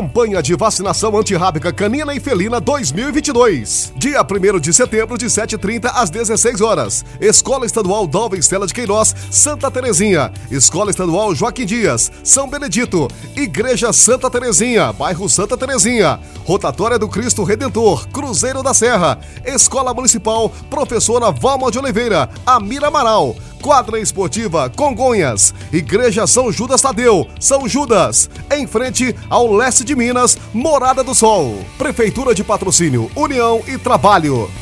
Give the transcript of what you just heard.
Campanha de vacinação antirrábica canina e felina 2022. Dia 1º de setembro, de 7h30 às 16 horas. Escola Estadual Dalva Estela de Queiroz, Santa Terezinha. Escola Estadual Joaquim Dias, São Benedito. Igreja Santa Terezinha, bairro Santa Terezinha. Rotatória do Cristo Redentor, Cruzeiro da Serra. Escola Municipal Professora Valma de Oliveira, Amira Amaral. Quadra Esportiva Congonhas. Igreja São Judas Tadeu, São Judas. Em frente ao leste de Minas, Morada do Sol. Prefeitura de Patrocínio, União e Trabalho.